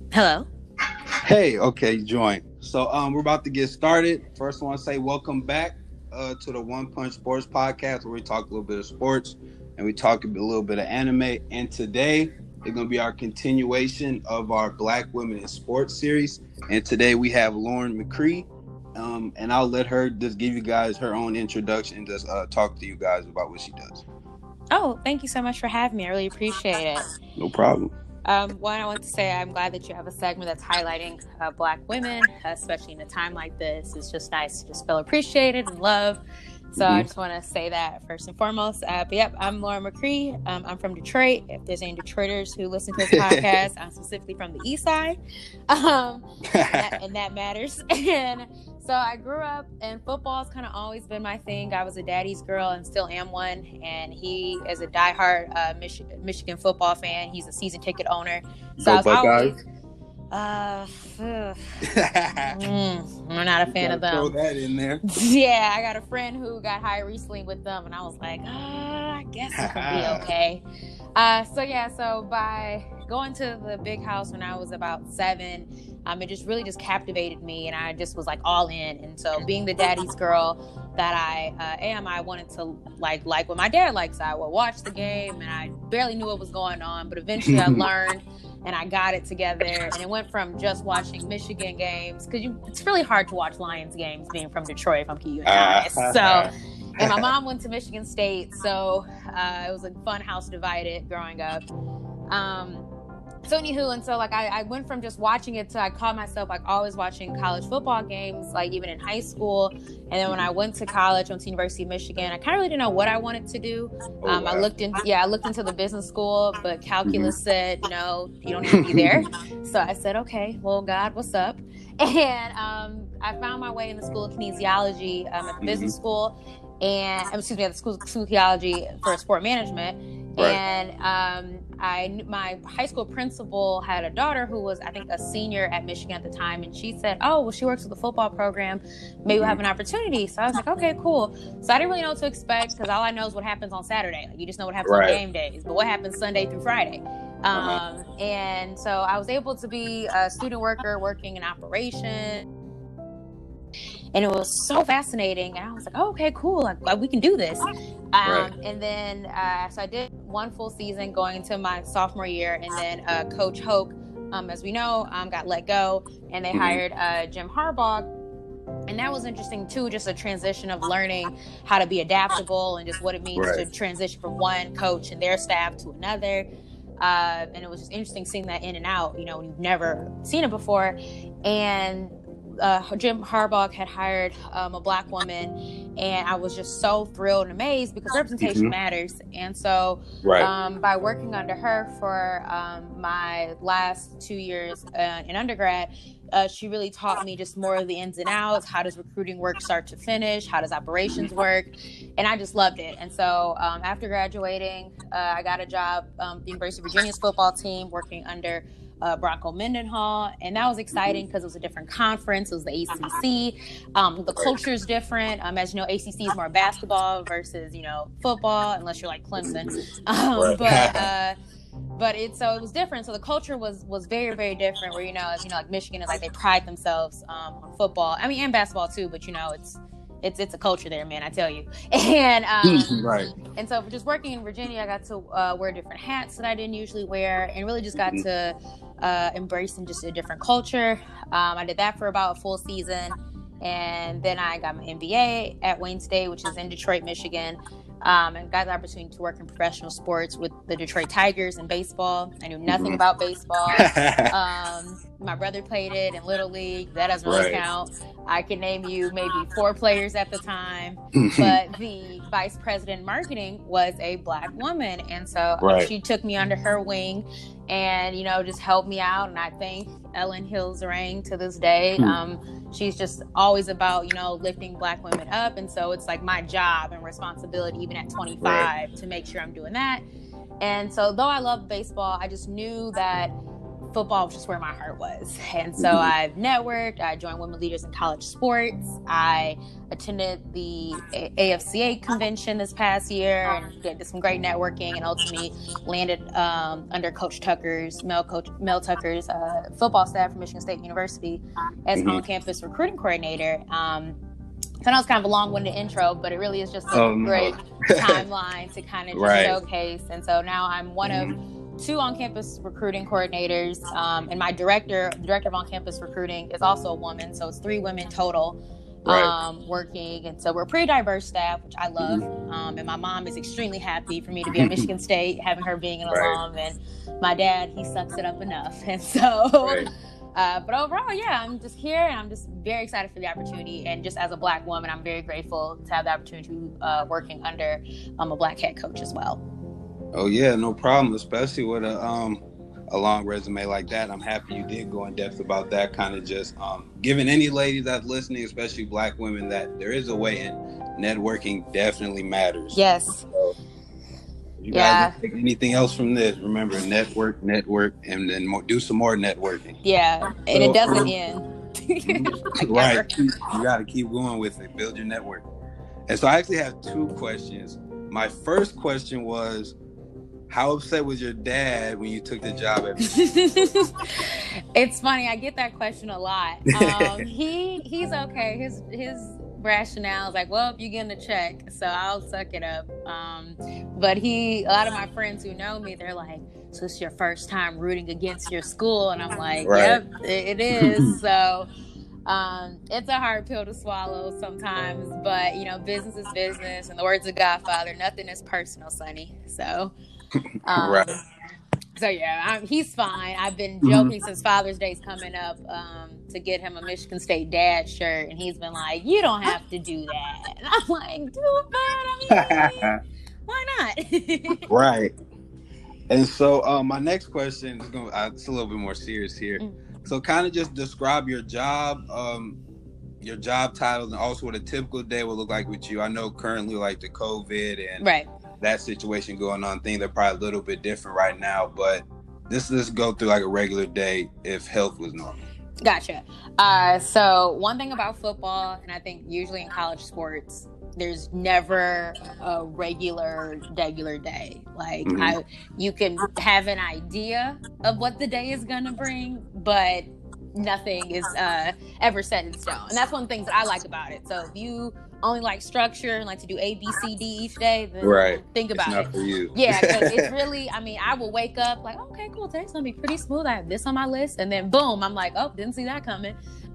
Hello. Hey, okay, join. So we're about to get started. First I want to say welcome back to the One Punch Sports Podcast where we talk a little bit of sports and we talk a little bit of anime. And today is gonna be our continuation of our Black Women in Sports series. And today we have Lauren McCree. And I'll let her just give you guys her own introduction and just talk to you guys about what she does. Oh, thank you so much for having me. I really appreciate it. No problem. One, I want to say I'm glad that you have a segment that's highlighting Black women, especially in a time like this. It's just nice to just feel appreciated and loved. So I just want to say that first and foremost. But yep, I'm Lauren McCree. I'm from Detroit. If there's any Detroiters who listen to this podcast, I'm specifically from the East Side, and that matters. And so I grew up, and football's kind of always been my thing. I was a daddy's girl and still am one. And he is a diehard Michigan football fan. He's a season ticket owner. So Go Buckeyes. I'm not a fan of them. Throw that in there. Yeah, I got a friend who got hired recently with them, and I was like, I guess it could be okay. So by going to the big house when I was about 7, it just really just captivated me, and I just was like all in. And so being the daddy's girl that I am, I wanted to like what my dad likes. I would watch the game, and I barely knew what was going on, but eventually I learned. And I got it together, and it went from just watching Michigan games, because it's really hard to watch Lions games being from Detroit, if I'm being honest. So, and my mom went to Michigan State, so it was a fun house divided growing up. And so like I went from just watching it to I caught myself like always watching college football games, like even in high school. And then when I went to college, went to University of Michigan, I kind of really didn't know what I wanted to do. I looked into the business school, but calculus said, no, you don't need to be there. So I said, okay, well, God, what's up? And I found my way in the School of Kinesiology at the business school, and at the School of Kinesiology for sport management. Right. And my high school principal had a daughter who was, I think, a senior at Michigan at the time, and she said, "Oh, well, she works with the football program. Maybe we'll have an opportunity." So I was like, "Okay, cool." So I didn't really know what to expect, because all I know is what happens on Saturday. Like, you just know what happens on game days, but what happens Sunday through Friday? And so I was able to be a student worker working in operation. And it was so fascinating. And I was like, oh, okay, cool. Like, we can do this. And then, so I did one full season going into my sophomore year. And then Coach Hoke, as we know, got let go. And they hired Jim Harbaugh. And that was interesting, too, just a transition of learning how to be adaptable and just what it means to transition from one coach and their staff to another. And it was just interesting seeing that in and out, when you've never seen it before. And Jim Harbaugh had hired a Black woman, and I was just so thrilled and amazed, because representation matters. And so by working under her for my last 2 years in undergrad, she really taught me just more of the ins and outs. How does recruiting work start to finish? How does operations work? And I just loved it. And so after graduating, I got a job at the University of Virginia's football team, working under Bronco Mendenhall, and that was exciting because it was a different conference. It was the ACC. The culture is different. As you know, ACC is more basketball versus football, unless you're like Clemson. But it was different. So the culture was very, very different. Where like Michigan is like they pride themselves on football. I mean, and basketball too. But it's a culture there, man, I tell you. And and so for just working in Virginia, I got to wear different hats that I didn't usually wear, and really just got to embrace just a different culture. I did that for about a full season, and then I got my MBA at Wayne State, which is in Detroit, Michigan. And got the opportunity to work in professional sports with the Detroit Tigers in baseball. I knew nothing about baseball. My brother played it in Little League. That doesn't really count. I can name you maybe 4 players at the time. But the vice president marketing was a Black woman. And so she took me under her wing and, just helped me out. And I thank Ellen Hills-Rang to this day. She's just always about, lifting Black women up. And so it's like my job and responsibility, even at 25, to make sure I'm doing that. And so though I love baseball, I just knew that football was just where my heart was. And so I've networked, I joined Women Leaders in College Sports. I attended the AFCA convention this past year and did some great networking, and ultimately landed under Coach Tucker's, Mel Tucker's football staff from Michigan State University as on-campus recruiting coordinator. So I know it's kind of a long-winded intro, but it really is just a great timeline to kind of just showcase. And so now I'm one of 2 on-campus recruiting coordinators, and my director of on-campus recruiting is also a woman. So it's 3 women total working. And so we're a pretty diverse staff, which I love. And my mom is extremely happy for me to be at Michigan State, having her being an alum. And my dad, he sucks it up enough. And so... but overall, yeah, I'm just here, and I'm just very excited for the opportunity. And just as a Black woman, I'm very grateful to have the opportunity to working under a Black head coach as well. Oh yeah, no problem. Especially with a long resume like that. I'm happy you did go in depth about that. Kind of just giving any ladies that's listening, especially Black women, that there is a way, and networking definitely matters. Yes. So, you guys take anything else from this, remember, network, and then do some more networking. Yeah, and it doesn't end. Right. You got to keep going with it. Build your network. And so I actually have 2 questions. My first question was, how upset was your dad when you took the job at It's funny. I get that question a lot. He's okay. His rationale is like, well, you're getting a check, so I'll suck it up. But a lot of my friends who know me, they're like, so it's your first time rooting against your school? And I'm like, yep, it is. So it's a hard pill to swallow sometimes, but business is business. In the words of Godfather, nothing is personal, Sonny. So so yeah, he's fine. I've been joking since Father's Day's coming up to get him a Michigan State dad shirt, and he's been like, "You don't have to do that." And I'm like, "Do it, bud. I mean, why not?" Right. And so my next question is it's a little bit more serious here. So kind of just describe your job titles, and also what a typical day would look like with you. I know currently, like the COVID and that situation going on, things are probably a little bit different right now, but let's go through like a regular day if health was normal. Gotcha. So one thing about football, and I think usually in college sports, there's never a regular day. Like you can have an idea of what the day is going to bring, but nothing is ever set in stone. And that's one of the things that I like about it. So if you only like structure and like to do A, B, C, D each day, then think about it. It's not for you. Yeah, because it's really, I will wake up like, okay, cool, today's going to be pretty smooth. I have this on my list. And then boom, I'm like, oh, didn't see that coming.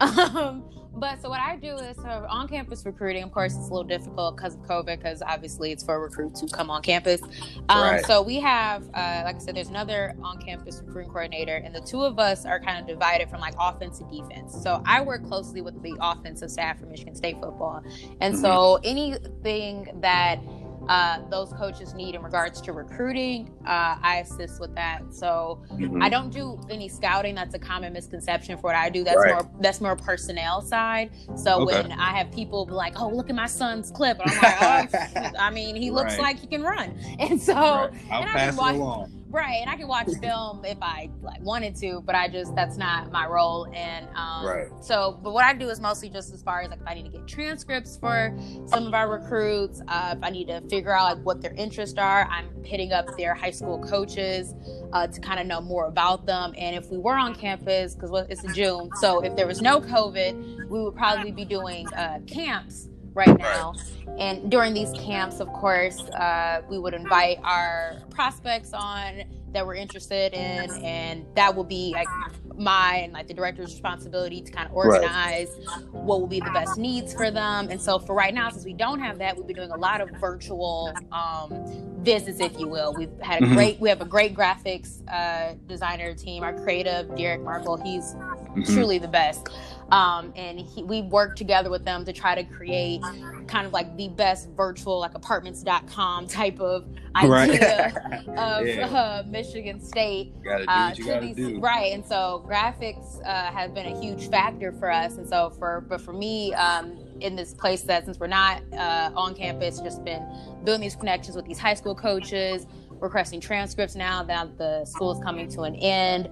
But so what I do is for on-campus recruiting, of course, it's a little difficult because of COVID, because obviously it's for recruits who come on campus. So we have, like I said, there's another on-campus recruiting coordinator, and the 2 of us are kind of divided from like offense and defense. So I work closely with the offensive staff for Michigan State football. And so anything that those coaches need in regards to recruiting, I assist with that. So I don't do any scouting. That's a common misconception for what I do. That's more personnel side. So when I have people be like, oh, look at my son's clip, and I'm like, oh, he looks like he can run. And so I'll pass it along. Right, and I can watch film if I wanted to, but that's not my role. And but what I do is mostly just as far as like if I need to get transcripts for some of our recruits, if I need to figure out like what their interests are, I'm hitting up their high school coaches to kind of know more about them. And if we were on campus, because it's in June, so if there was no COVID, we would probably be doing camps right now. And during these camps, of course, we would invite our prospects on that we're interested in, and that will be like the director's responsibility to kind of organize what will be the best needs for them. And so for right now, since we don't have that, we've been doing a lot of virtual visits, if you will. We have a great graphics designer team. Our creative, Derek Markle, he's truly the best. And we work together with them to try to create kind of like the best virtual, like apartments.com type of idea of Michigan State. You gotta do what you gotta do. Right. And so graphics have been a huge factor for us. And so for me, in this place that since we're not on campus, just been building these connections with these high school coaches, requesting transcripts now that the school is coming to an end.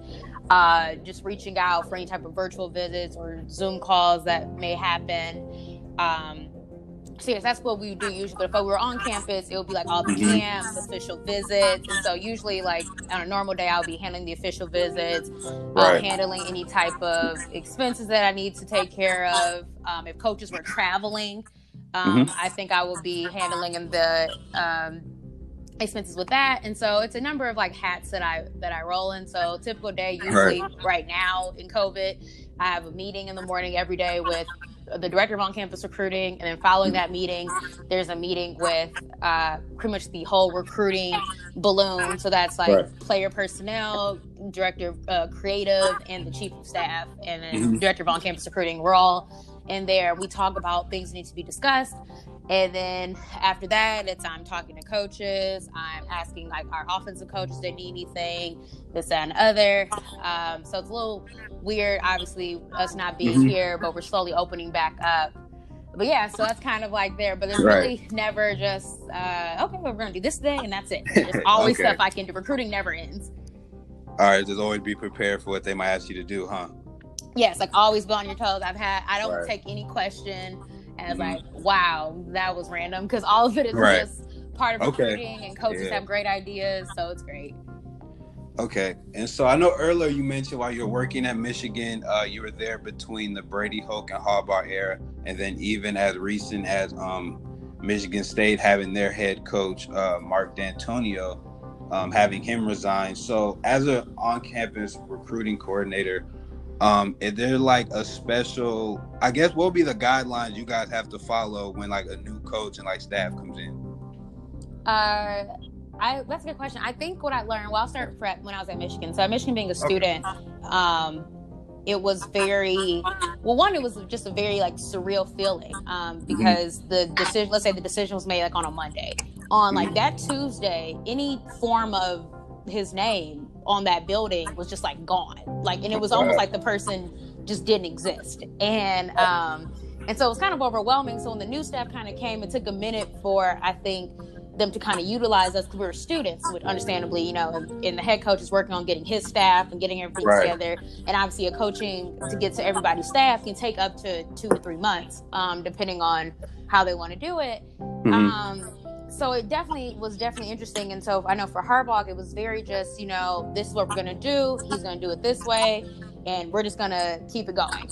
just reaching out for any type of virtual visits or Zoom calls that may happen. So yes, that's what we do usually. But if we were on campus, it would be like all the camps, official visits. And so usually, like on a normal day, I'll be handling the official visits, handling any type of expenses that I need to take care of. If coaches were traveling, I think I will be handling the expenses with that. And so it's a number of like hats that I roll in. So typical day, usually right now in COVID, I have a meeting in the morning every day with the director of on-campus recruiting, and then following that meeting, there's a meeting with pretty much the whole recruiting balloon. So that's like player personnel, director of creative, and the chief of staff, and then director of on-campus recruiting. We're all in there. We talk about things that need to be discussed. And then after that, I'm talking to coaches. I'm asking like our offensive coaches if they need anything, this, that, and other. So it's a little weird, obviously, us not being here, but we're slowly opening back up. But yeah, so that's kind of like there. But it's really never just, okay, we're going to do this today, and that's it. There's always stuff I can do. Recruiting never ends. All right, just always be prepared for what they might ask you to do, huh? Yes, like always be on your toes. I don't take any question as like, wow, that was random, because all of it is just part of recruiting, and coaches have great ideas, so it's great. Okay, and so I know earlier you mentioned while you're working at Michigan, you were there between the Brady Hoke and Harbaugh era, and then even as recent as Michigan State having their head coach, Mark D'Antonio, having him resign. So as an on-campus recruiting coordinator, is there like a special, I guess, what would be the guidelines you guys have to follow when like a new coach and like staff comes in? That's a good question. I think what I learned, I'll start prep when I was at Michigan. So at Michigan, being a student, it was it was just a very like surreal feeling, because the decision, let's say the decision was made like on a Monday. On like that Tuesday, any form of his name on that building was just like gone, like, and it was almost like the person just didn't exist, and so it was kind of overwhelming. So when the new staff kind of came, it took a minute for, I think, them to kind of utilize us, because we were students, which understandably, and the head coach is working on getting his staff and getting everything together, and obviously a coaching to get to everybody's staff can take up to 2 to 3 months, depending on how they want to do it. So it was definitely interesting. And so I know for Harbaugh, it was very just, this is what we're going to do. He's going to do it this way, and we're just going to keep it going.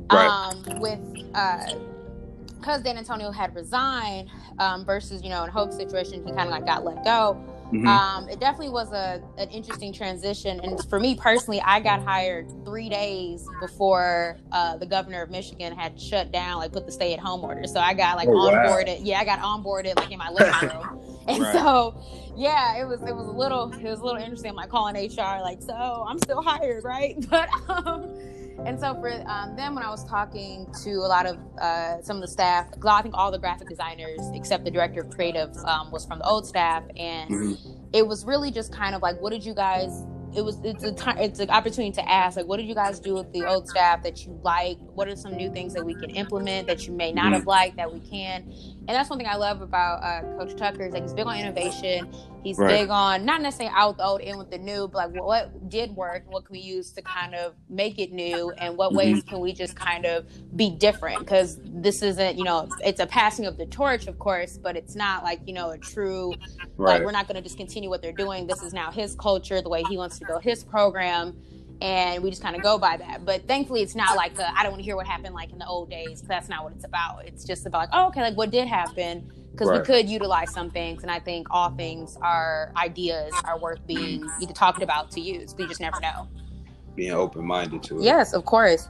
Because D'Antonio had resigned, versus, in Hope's situation, he kind of like got let go. It definitely was an interesting transition. And for me personally, I got hired 3 days before the governor of Michigan had shut down, like put the stay-at-home order. So I got like onboarded. Yeah, I got onboarded like in my living room. And so, yeah, it was a little interesting. I'm like calling HR, like, so I'm still hired, right? But and so for them, when I was talking to a lot of some of the staff, I think all the graphic designers except the director of creative was from the old staff, and it was really just kind of like, what did you guys? It's an opportunity to ask, like, what did you guys do with the old staff that you like? What are some new things that we can implement that you may not have liked that we can? And that's one thing I love about Coach Tucker, is like he's big on innovation. He's big on not necessarily out the old in with the new, but like what did work, what can we use to kind of make it new, and what ways can we just kind of be different? Because this isn't, it's a passing of the torch, of course, but it's not like, a true, like, we're not going to just continue what they're doing. This is now his culture, the way he wants to build his program, and we just kind of go by that. But thankfully, it's not like I don't want to hear what happened like in the old days. That's not what it's about. It's just about like, oh, okay, like what did happen, because we could utilize some things. And I think all things ideas are worth being either talked about to use. We just never know. Being open-minded to it. Yes, of course.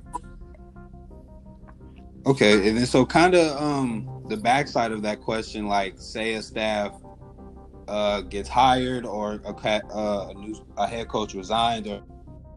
Okay, and then so kind of the backside of that question, like say a staff gets hired, or a head coach resigned, or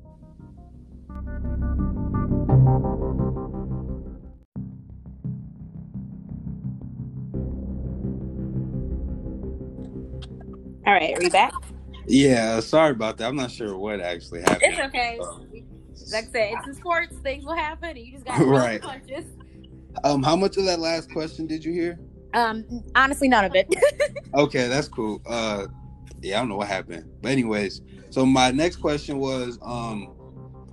all right, are we back? Yeah, sorry about that. I'm not sure what actually happened. It's okay. Like I said, it's in sports. Things will happen, and you just got to roll the punches. How much of that last question did you hear? Honestly, none of it. Okay, that's cool. Yeah, I don't know what happened. But anyways, so my next question was,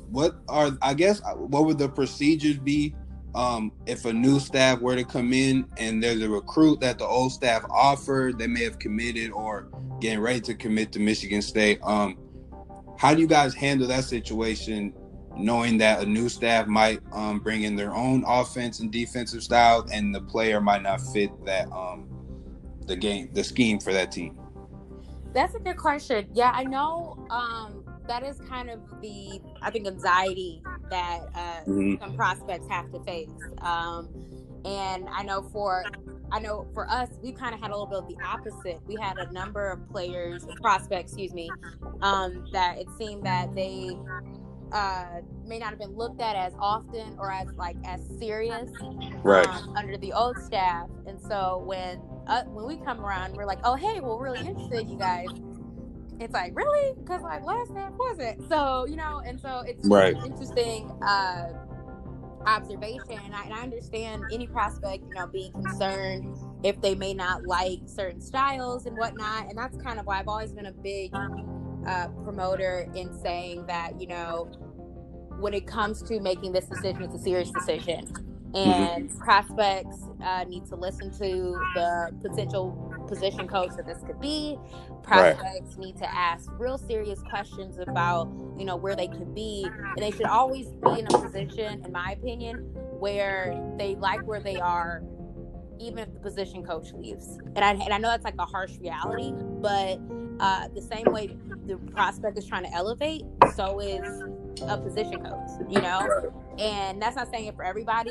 what would the procedures be if a new staff were to come in and there's a recruit that the old staff offered, they may have committed or getting ready to commit to Michigan State? How do you guys handle that situation, knowing that a new staff might bring in their own offense and defensive style, and the player might not fit that the scheme for that team? That's a good question. Yeah, I know that is kind of the, I think, anxiety that some prospects have to face. And I know for us, we kind of had a little bit of the opposite. We had a number of prospects, that it seemed that they may not have been looked at as often or as serious, right, under the old staff. And so when we come around, we're like, oh, hey, we're really interested in you guys. It's like, really? Because last staff wasn't. So, and so it's right. An interesting observation. And I understand any prospect, being concerned if they may not like certain styles and whatnot. And that's kind of why I've always been a big promoter in saying that, when it comes to making this decision, it's a serious decision. And prospects need to listen to the potential position coach that this could be. Prospects need to ask real serious questions about, where they could be. And they should always be in a position, in my opinion, where they like where they are, even if the position coach leaves. And I know that's a harsh reality, but the same way the prospect is trying to elevate, so is a position coach, And that's not saying it for everybody.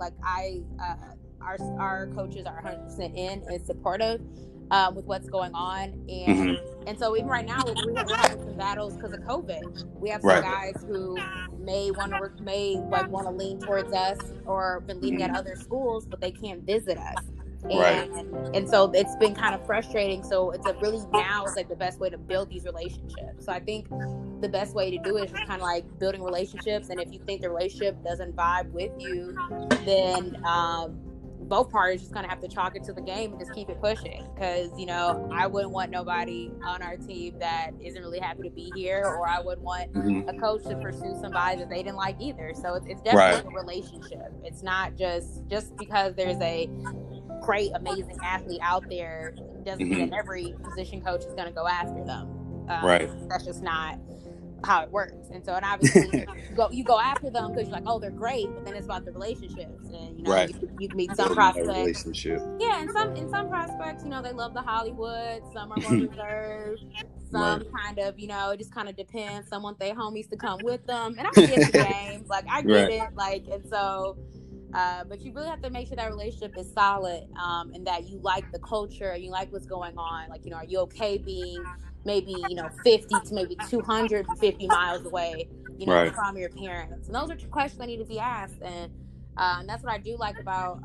Our coaches are 100% in and supportive with what's going on, and so even right now we're having some battles because of COVID. We have some guys who may want to lean towards us or been leaning at other schools, but they can't visit us. And so it's been kind of frustrating. So it's the best way to build these relationships. So I think the best way to do it is just kind of building relationships. And if you think the relationship doesn't vibe with you, then both parties just gonna have to chalk it to the game and just keep it pushing. Because I wouldn't want nobody on our team that isn't really happy to be here, or I wouldn't want a coach to pursue somebody that they didn't like either. So it's definitely a relationship. It's not just because there's a great, amazing athlete out there doesn't mean that every position coach is going to go after them. That's just not how it works. And so, and obviously, you go after them because you're like, oh, they're great, but then it's about the relationships. And you meet some prospects. Yeah, and some prospects, they love the Hollywood. Some are more reserved. Some kind of, it just kind of depends. Some want their homies to come with them, and I get the game. I get it. And so. But you really have to make sure that relationship is solid, and that you like the culture, you like what's going on. Are you okay being maybe 50 to maybe 250 miles away, from your parents? And those are questions that need to be asked, and that's what I do like about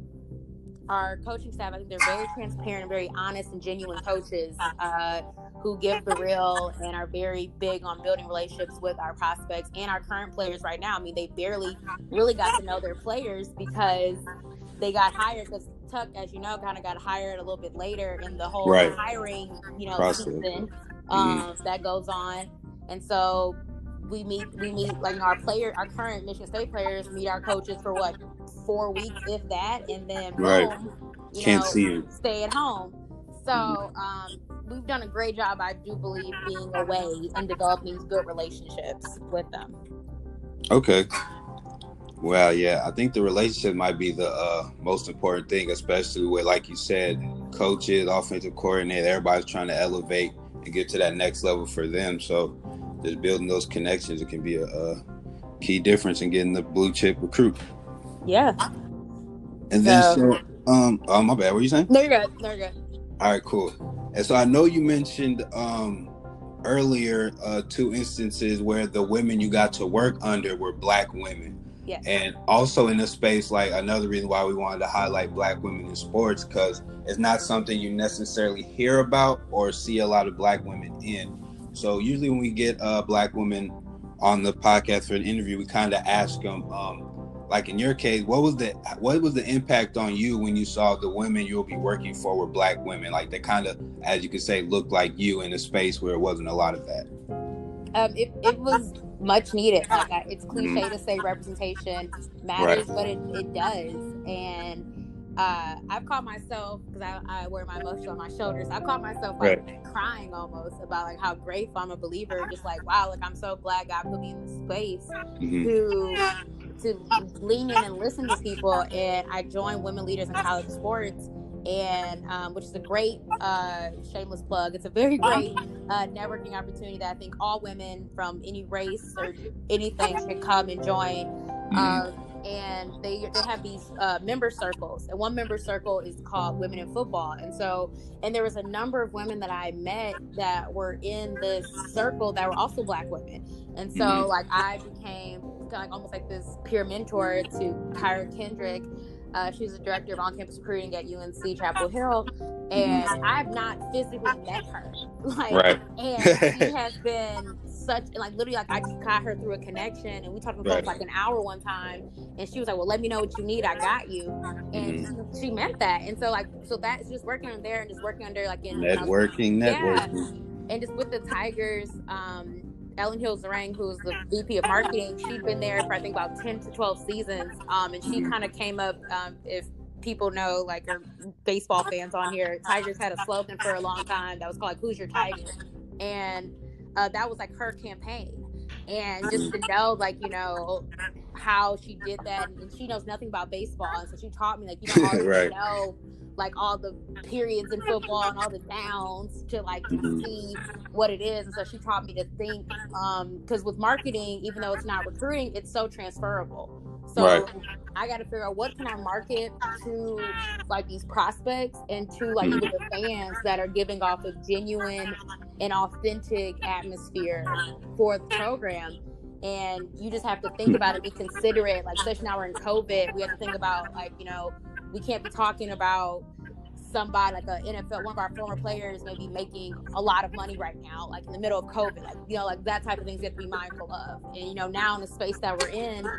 our coaching staff. I think they're very transparent and very honest and genuine coaches who give the real and are very big on building relationships with our prospects and our current players right now. I mean, they barely really got to know their players because they got hired, because Tuck, as you know, kind of got hired a little bit later in the whole hiring, season that goes on. And so we meet our current Michigan State players meet our coaches for 4 weeks, if that, and then boom, can't see them, stay at home. So we've done a great job, I do believe, being away and developing good relationships with them. Okay. Well, yeah, I think the relationship might be the most important thing, especially with, like you said, coaches, offensive coordinator, everybody's trying to elevate and get to that next level for them. So just building those connections, it can be a key difference in getting the blue chip recruit. Yeah. And then oh, my bad. What were you saying? No, you're good. All right, cool. And so I know you mentioned earlier 2 instances where the women you got to work under were Black women. Yes. And also in a space, another reason why we wanted to highlight Black women in sports, because it's not something you necessarily hear about or see a lot of Black women in. So usually when we get Black women on the podcast for an interview, we kind of ask them, in your case, what was the impact on you when you saw the women you'll be working for were Black women? They kind of, as you could say, looked like you in a space where it wasn't a lot of that. It was much needed. Like it's cliche to say representation matters, Right. but it does. And I've caught myself, because I wear my emotions on my shoulders. I've caught myself like Right. crying almost about like how grateful I'm a believer. Just like, wow, like I'm so glad God put me in this space to lean in and listen to people. And I joined Women Leaders in College Sports, and which is a great shameless plug. It's a very great networking opportunity that I think all women from any race or anything should come and join. And they have these member circles, and one member circle is called Women in Football. And there was a number of women that I met that were in this circle that were also Black women. And so like I became kind of like almost like this peer mentor to Kyra Kendrick. She's the director of on-campus recruiting at UNC Chapel Hill, and I've not physically met her. Like, and she has been such, like, literally, like, I just got her through a connection, and we talked on the phone for like an hour one time, and she was like, "Well, let me know what you need. I got you." And she meant that, and so that's just working on there and just working under like in networking. And just with the Tigers. Ellen Hills-Zarang, who's the VP of marketing, she'd been there for I think about 10 to 12 seasons. And she kind of came up, if people know, like, are baseball fans on here, Tigers had a slogan for a long time that was called like, "Who's your Tiger?" And that was like her campaign. And just to know, like, you know, how she did that, and she knows nothing about baseball, and so she taught me, like, you know, always know like all the periods in football and all the downs to like see what it is. And so she taught me to think, because with marketing, even though it's not recruiting, it's so transferable. So I got to figure out what can I market to like these prospects and to like even the fans that are giving off a genuine and authentic atmosphere for the program. And you just have to think about it, be considerate, like, especially now we're in COVID, we have to think about, like, you know, we can't be talking about somebody like a NFL, one of our former players maybe making a lot of money right now, like in the middle of COVID, like, you know, like that type of things you have to be mindful of. And, you know, now in the space that we're in,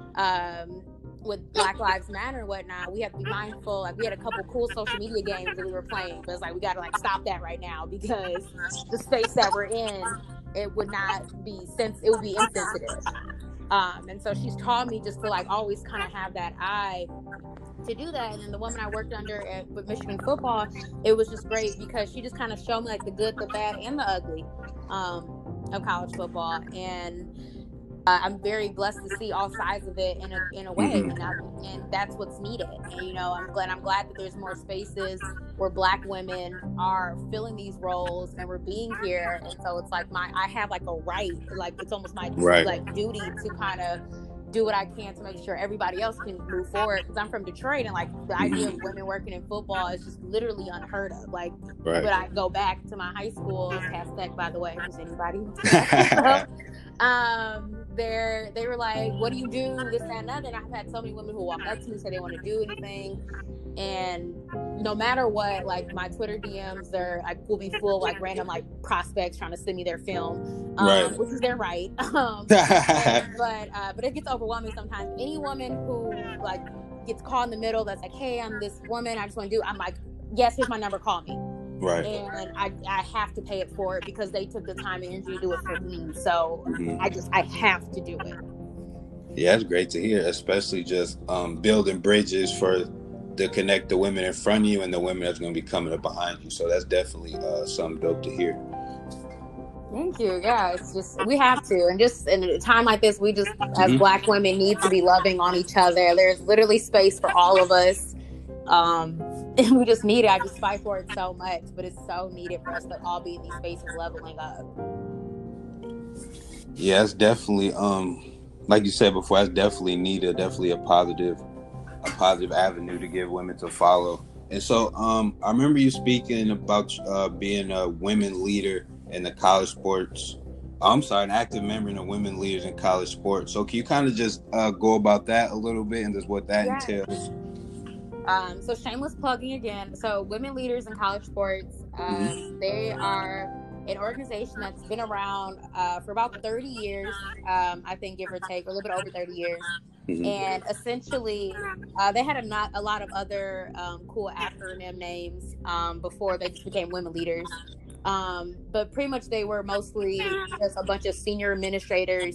with Black Lives Matter and whatnot, we have to be mindful. Like, we had a couple cool social media games that we were playing, but it's like, we got to like stop that right now, because the space that we're in, it would not be it would be insensitive. And so she's taught me just to like always kind of have that eye to do that. And then the woman I worked under with Michigan football, it was just great because she just kind of showed me like the good, the bad, and the ugly of college football. And I'm very blessed to see all sides of it in a way, and that's what's needed. And, you know, I'm glad that there's more spaces where Black women are filling these roles, and we're being here. And so it's like I have like a right, like it's almost my like duty to kind of do what I can to make sure everybody else can move forward. Because I'm from Detroit, and like the idea of women working in football is just literally unheard of. Like, when I go back to my high school, Cass Tech, by the way, if there's anybody. They were like, "What do you do? This, that, and other." And I've had so many women who walk up to me and say they want to do anything. And no matter what, like my Twitter DMs are like will be full of like random like prospects trying to send me their film, which is their right. But it gets overwhelming sometimes. Any woman who like gets caught in the middle that's like, "Hey, I'm this woman, I just want to do," I'm like, "Yes, here's my number, call me." And I have to pay it forward because they took the time and energy to do it for me. So I have to do it. Yeah, it's great to hear, especially just building bridges to connect the women in front of you and the women that's going to be coming up behind you. So that's definitely something dope to hear. Thank you. Yeah, it's just, we have to. And just in a time like this, we just, as Black women, need to be loving on each other. There's literally space for all of us. And we just need it. I just fight for it so much, but it's so needed for us to all be in these spaces leveling up. Yeah, it's definitely, like you said before, that's definitely needed. Definitely a positive avenue to give women to follow. And so, I remember you speaking about being a women leader in the college sports. An active member in the women leaders in college sports. So can you kind of just go about that a little bit and just what that entails? So shameless plugging again. So Women Leaders in College Sports, they are an organization that's been around for about 30 years, I think, give or take, a little bit over 30 years. And essentially, they had a lot of other cool acronym names before they just became Women Leaders. But pretty much they were mostly just a bunch of senior administrators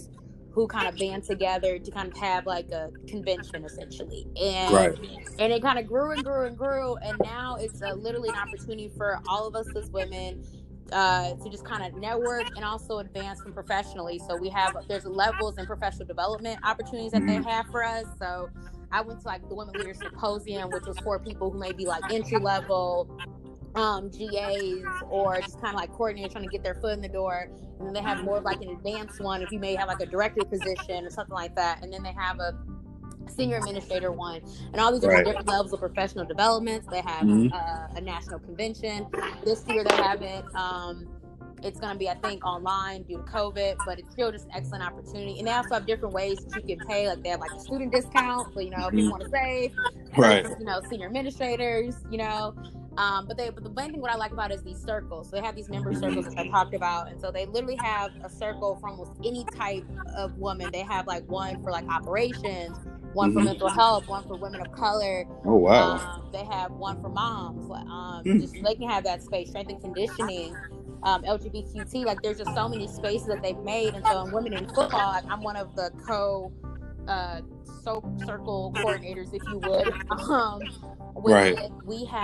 who kind of band together to kind of have like a convention essentially. And Right. and it kind of grew and grew and grew, and now it's literally an opportunity for all of us as women to just kind of network and also advance from professionally. So there's levels and professional development opportunities that they have for us. So I went to like the Women Leaders Symposium, which was for people who may be like entry level GAs or just kind of like coordinators trying to get their foot in the door. And then they have more of like an advanced one if you may have like a director position or something like that. And then they have a senior administrator one, and all these different levels of professional developments. They have a national convention. This year they have it. It's going to be, I think, online due to COVID, but it's still just an excellent opportunity. And they also have different ways that you can pay. Like they have like a student discount, so if you want to save, right? Senior administrators, but the main thing what I like about it is these circles. So they have these member circles that I talked about, and so they literally have a circle for almost any type of woman. They have like one for like operations, one for mental health, one for women of color. Oh wow! They have one for moms, just so they can have that space. Strength and conditioning, LGBTQ. Like there's just so many spaces that they've made, and so in Women in Football, I'm one of the circle coordinators, if you would. We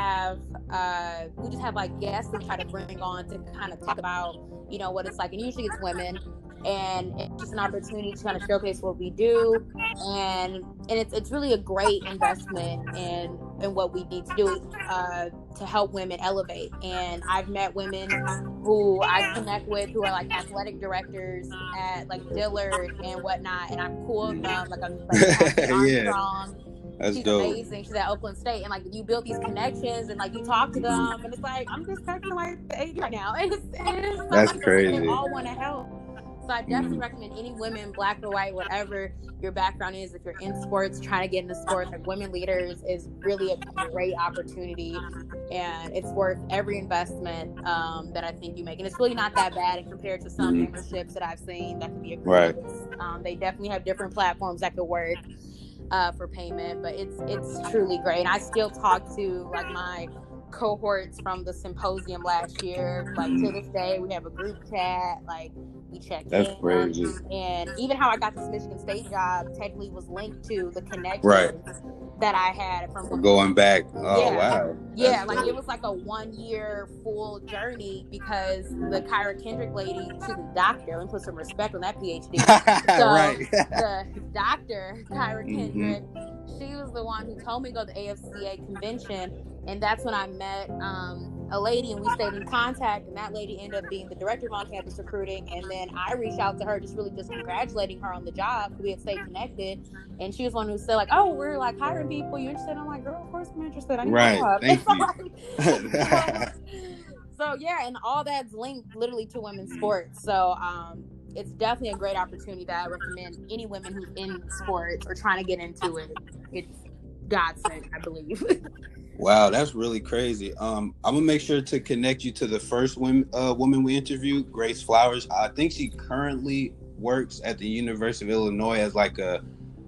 just have like guests we try to bring on to kind of talk about what it's like, and usually it's women, and it's just an opportunity to kind of showcase what we do, and it's really a great investment in what we need to do to help women elevate. And I've met women who I connect with who are like athletic directors at like Dillard and whatnot, and I'm cool with them. Like I'm like Armstrong. That's she's dope. Amazing. She's at Oakland State, and like you build these connections, and like you talk to them, and it's like I'm just texting like the age right now. That's crazy. They all want to help. So I definitely recommend any women, black or white, whatever your background is, if you're in sports, trying to get into sports, like Women Leaders is really a great opportunity, and it's worth every investment that I think you make. And it's really not that bad compared to some memberships that I've seen that can be aggressive. They definitely have different platforms that could work for payment, but it's truly great. And I still talk to like my cohorts from the symposium last year, like to this day we have a group chat, like we check That's in. crazy. And even how I got this Michigan State job technically was linked to the connection that I had from going back. Oh wow. Yeah, like it was like a 1 year full journey, because the Kyra Kendrick lady, she's a doctor. Let me put some respect on that PhD. So the doctor, Kyra Kendrick, she was the one who told me to go to the AFCA convention, and that's when I met a lady, and we stayed in contact, and that lady ended up being the director of on-campus recruiting. And then I reached out to her, just congratulating her on the job. We had stayed connected, and she was one who said like, "Oh, we're like hiring people. You interested?" I'm like, "Girl, of course I'm interested. I need a job." Thank you. So yeah, and all that's linked literally to women's sports. So it's definitely a great opportunity that I recommend any women who's in sports or trying to get into it. It's godsend, I believe. Wow, that's really crazy. I'm gonna make sure to connect you to the first woman we interviewed, Grace Flowers. I think she currently works at the University of Illinois as like a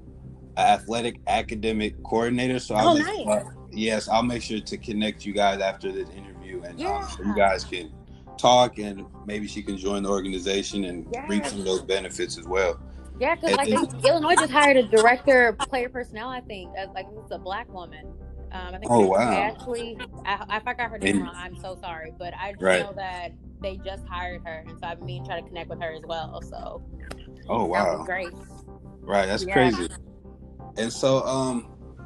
athletic academic coordinator. So yes, I'll make sure to connect you guys after this interview, and so you guys can talk, and maybe she can join the organization and reap some of those benefits as well. Yeah, because Illinois just hired a director of player personnel, I think, as like it's a black woman. I think Ashley. If I got her name wrong, I'm so sorry, but I just know that they just hired her, and so I've been trying to connect with her as well. So, that was great. Right, that's crazy. And so,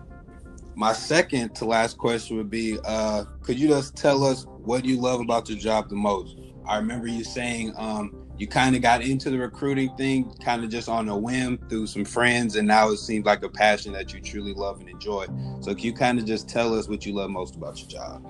my second to last question would be, could you just tell us what you love about your job the most? I remember you saying you kind of got into the recruiting thing kind of just on a whim through some friends, and now it seems like a passion that you truly love and enjoy. So can you kind of just tell us what you love most about your job?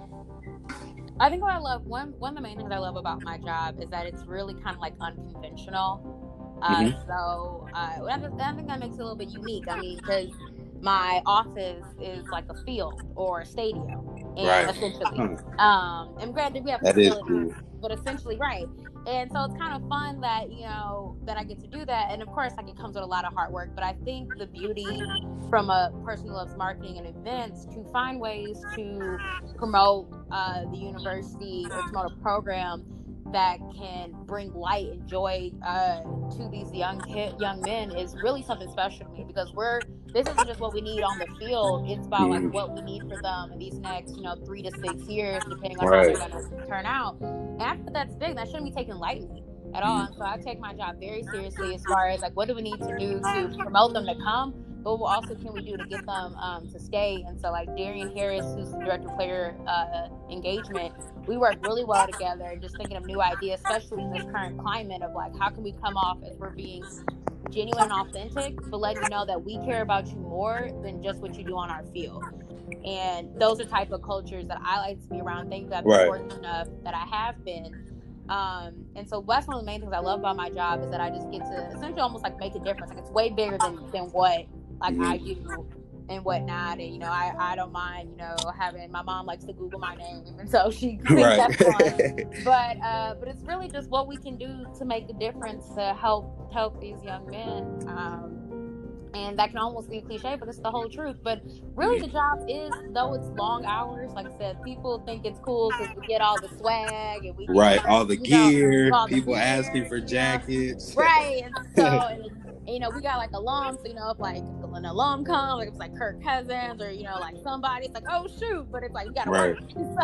I think what I love, one of the main things I love about my job is that it's really kind of like unconventional. So I think that makes it a little bit unique. I mean, because my office is like a field or a stadium, and essentially, I'm glad that we have facilities, but essentially, and so it's kind of fun that that I get to do that, and of course, like it comes with a lot of hard work. But I think the beauty from a person who loves marketing and events to find ways to promote the university or promote a program that can bring light and joy to these young men is really something special to me, because this isn't just what we need on the field. It's about like what we need for them in these next 3 to 6 years, depending on how they're going to turn out. And I think that's big. That shouldn't be taken lightly at all. And so I take my job very seriously as far as like, what do we need to do to promote them to come, but what also can we do to get them to stay? And so like Darian Harris, who's the director of player engagement, we work really well together, and just thinking of new ideas, especially in this current climate of like, how can we come off as we're being genuine and authentic, but let you know that we care about you more than just what you do on our field. And those are type of cultures that I like to be around. Thank you, I've been fortunate enough that I have been. And so that's one of the main things I love about my job, is that I just get to essentially almost like make a difference. Like, it's way bigger than what like I do and whatnot. And I don't mind having, my mom likes to Google my name, and so she thinks that's fun. But it's really just what we can do to make a difference to help these young men. And that can almost be a cliche, but it's the whole truth. But really, the job is, though it's long hours, like I said, people think it's cool because we get all the swag and we get all the gear, people asking for jackets. Right. And so, we got like alums, so if like an alum comes, like it's like Kirk Cousins or like somebody, it's like, oh shoot, but it's like you gotta work.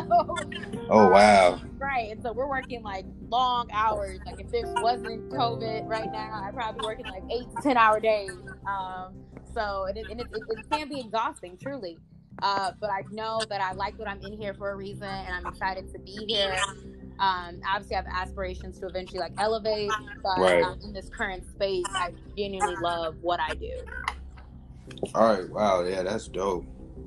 So wow. Right. And so we're working like long hours. Like, if this wasn't COVID right now, I'd probably be working like 8 to 10 hour days. So it can be exhausting, truly. But I know that I like what I'm in here for a reason, and I'm excited to be here. Obviously, I have aspirations to eventually like elevate, but in this current space, I genuinely love what I do. All right, wow, yeah, that's dope.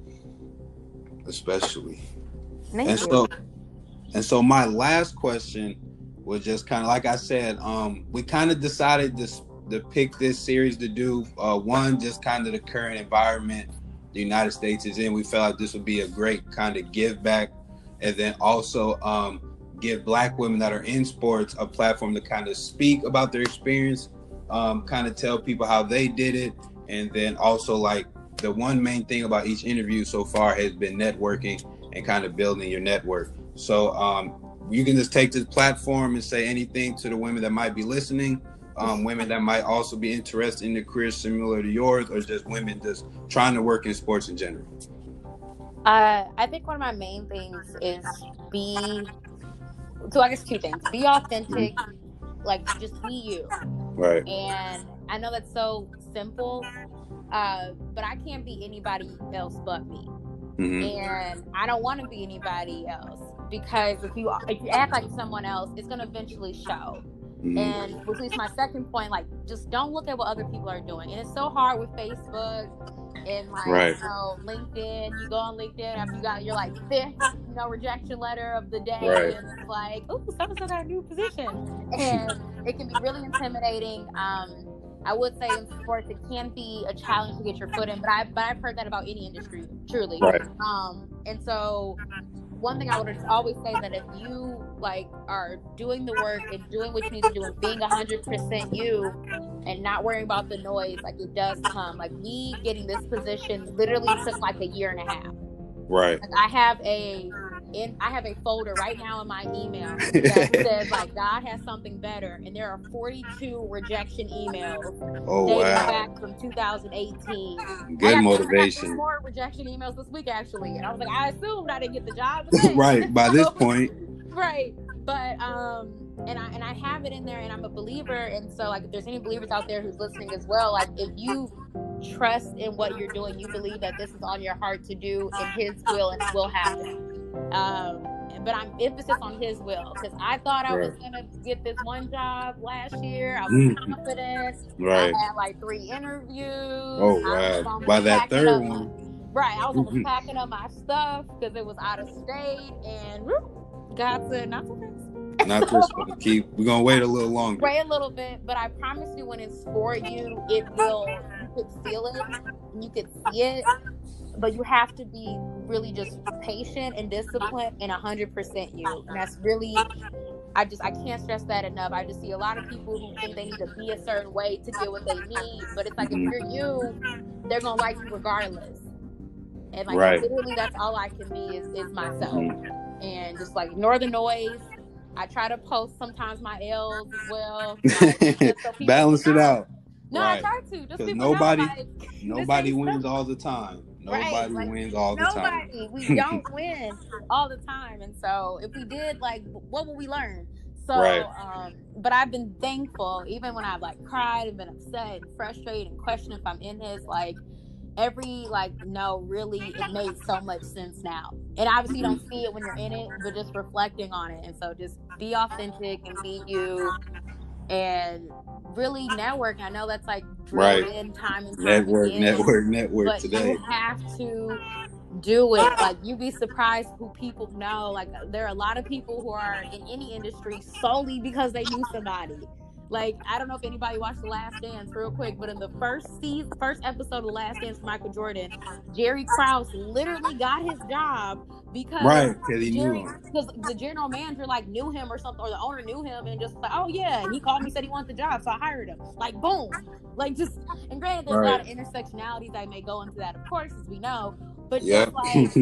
Especially. Thank you. So my last question was just kind of like I said, we kind of decided to pick this series to do one, just kind of the current environment the United States is in. We felt like this would be a great kind of give back, and then also give Black women that are in sports a platform to kind of speak about their experience, kind of tell people how they did it. And then also, like, the one main thing about each interview so far has been networking and kind of building your network. So you can just take this platform and say anything to the women that might be listening, women that might also be interested in a career similar to yours, or just women just trying to work in sports in general. I think one of my main things is I guess 2 things. Be authentic, like just be you. Right. And I know that's so simple, but I can't be anybody else but me. And I don't want to be anybody else, because if you act like someone else, it's going to eventually show. And which leads to my second point, like, just don't look at what other people are doing. And it's so hard with Facebook and like LinkedIn. You go on LinkedIn after you got your like 5th rejection letter of the day, and it's like, oh, someone still got a new position, and it can be really intimidating. I would say in sports it can be a challenge to get your foot in, but I've heard that about any industry, truly. And so one thing I would always say, that if you like are doing the work and doing what you need to do and being 100% you and not worrying about the noise, like, it does come. Like, me getting this position literally took like a year and a half. Right. Like, I have a folder right now in my email that says like, God has something better, and there are 42 rejection emails dating back from 2018. Good motivation. I got more rejection emails this week actually, and I was like, I assumed I didn't get the job. Right, by this point. Right, but and I have it in there, and I'm a believer, and so like, if there's any believers out there who's listening as well, like, if you trust in what you're doing, you believe that this is on your heart to do in His will, and it will happen. But I'm emphasis on His will, because I thought I was gonna get this one job last year. I was confident. I had like 3 interviews. Oh wow! By that third one, I was almost packing up my stuff because it was out of state, and God said, not so fast. Not this one. We're gonna wait a little longer. Wait a little bit, but I promise you, when it's for you, it will. You could feel it, and you could see it. But you have to be really just patient and disciplined and 100% you. And that's really, I can't stress that enough. I just see a lot of people who think they need to be a certain way to get what they need. But it's like, if you're you, they're going to like you regardless. And like, literally, that's all I can be is myself. And just like, ignore the noise. I try to post sometimes my L's as well, like, just so people Balance it know. out. No, Right. I try to. Just Because people know, like, nobody wins all the time. Right, Nobody like wins all the time. nobody. We don't win all the time, and so if we did, like, what would we learn? So, Right. But I've been thankful, even when I've like cried and been upset and frustrated and questioned if I'm in this, like every like no, really, it made so much sense now. And obviously, you don't see it when you're in it, but just reflecting on it, and so just be authentic and be you. And really network. I know that's like drilled in time and time again. Network But today. you have to do it. Like, you'd be surprised who people know. Like, there are a lot of people who are in any industry solely because they knew somebody. Like, I don't know if anybody watched The Last Dance real quick, but in the first episode of The Last Dance for Michael Jordan, Jerry Krause literally got his job because he knew him. Because the general manager like knew him or something, or the owner knew him and just like, oh yeah, he called me, said he wanted the job, so I hired him. Like, boom. Like, just, and granted, there's a lot of intersectionalities that may go into that, of course, as we know. But just like,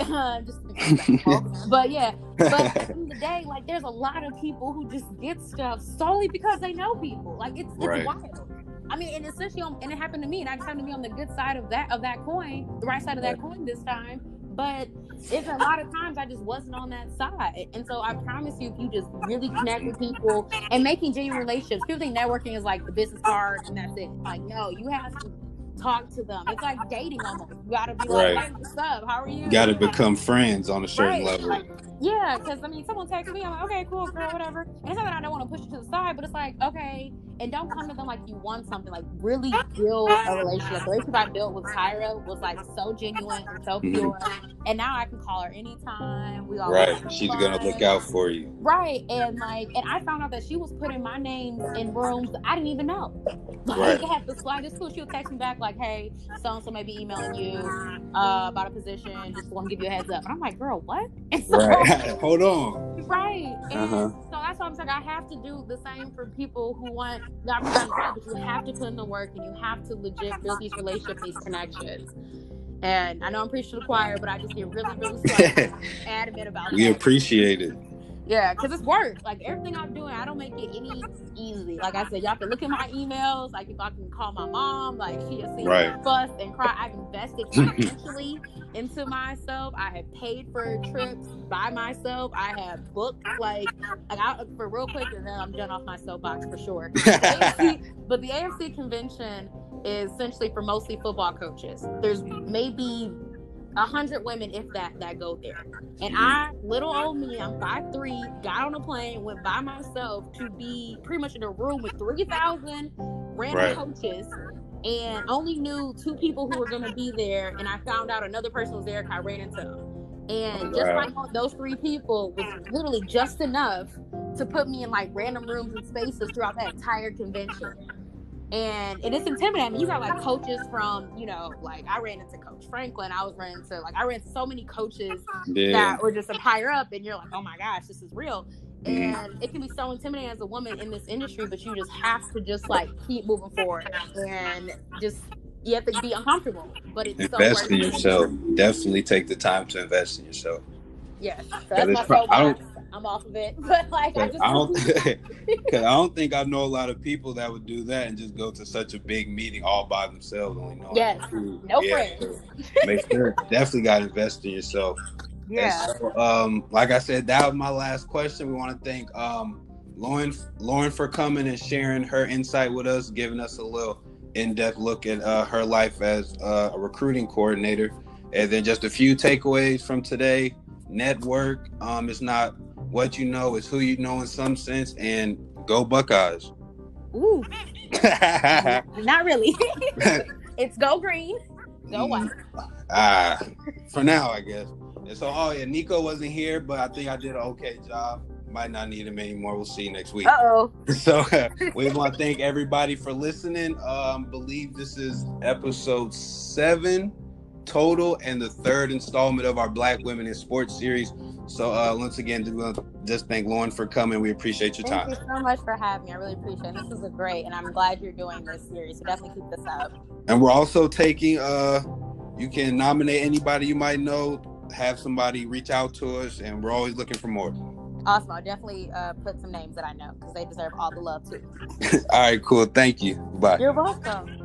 but yeah, but at the end of the day, like, there's a lot of people who just get stuff solely because they know people. Like, it's wild. I mean, and essentially, and it happened to me, and I just happened to be on the good side of that coin, the right side of that coin this time. But it's a lot of times I just wasn't on that side. And so I promise you, if you just really connect with people and making genuine relationships, people think networking is like the business card and that's it. Like, no, you have to talk to them. It's like dating almost. You gotta be like, hey, what's up? How are you? You gotta become friends on a certain level. Like, yeah, because I mean, someone texts me, I'm like, okay, cool, girl, whatever. And it's not that I don't want to push you to the side, but it's like, okay, and don't come to them like you want something. Like, really build a relationship. The relationship I built with Tyra was like so genuine and so pure. And now I can call her anytime. We all she's gonna look out for you. Right. And like, and I found out that she was putting my names in rooms that I didn't even know. Like, I had the slightest clue. She would text me back like, hey, so-and-so may be emailing you about a position, just want to give you a heads up. And I'm like, girl, what? And so, hold on. Right. And so that's why I'm saying I have to do the same for people who want the opportunity, but you have to put in the work and you have to legit build these relationships, these connections. And I know I'm preaching to the choir, but I just get really, really adamant about We appreciate it. Yeah, because it's work. Like, everything I'm doing, I don't make it any easy. Like I said, y'all can look at my emails. Like, if I can call my mom, like, she has seen me fuss and cry. I've invested financially into myself. I have paid for trips by myself. I have booked, for real quick, and then I'm done off my soapbox for sure. But the AFC convention is essentially for mostly football coaches. There's maybe 100 women, if that go there. And I, little old me, I'm 5'3", got on a plane, went by myself to be pretty much in a room with 3,000 random coaches, and only knew 2 people who were going to be there. And I found out another person was there, I ran into them. And just like those 3 people was literally just enough to put me in like random rooms and spaces throughout that entire convention. And it's intimidating. I mean, you got like coaches from, like I ran into Coach Franklin. I ran into so many coaches that were just higher up, and you're like, oh my gosh, this is real. And it can be so intimidating as a woman in this industry, but you just have to just like keep moving forward, and just, you have to be uncomfortable, but it's invest in yourself. Definitely take the time to invest in yourself. Yes, so that's my soapbox. I'm off of it, but like I don't think I know a lot of people that would do that and just go to such a big meeting all by themselves, only knowing friends. So make sure, definitely got to invest in yourself. Yeah. And so, like I said, that was my last question. We want to thank Lauren for coming and sharing her insight with us, giving us a little in-depth look at her life as a recruiting coordinator, and then just a few takeaways from today. Network. It's not what you know, it's who you know in some sense, and go Buckeyes. Ooh. Not really. It's go green, go white. For now, I guess. And so, Nico wasn't here, but I think I did an okay job. Might not need him anymore. We'll see you next week. So we want to thank everybody for listening. Believe this is episode 7 total and the 3rd installment of our Black Women in Sports series. So once again, just thank Lauren for coming. We appreciate your time. Thank you so much for having me. I really appreciate it. This is great, and I'm glad you're doing this series. So definitely keep this up. And we're also taking you can nominate anybody you might know, have somebody reach out to us, and we're always looking for more. Awesome. I'll definitely put some names that I know because they deserve all the love too. All right, cool. Thank you. Bye. You're welcome.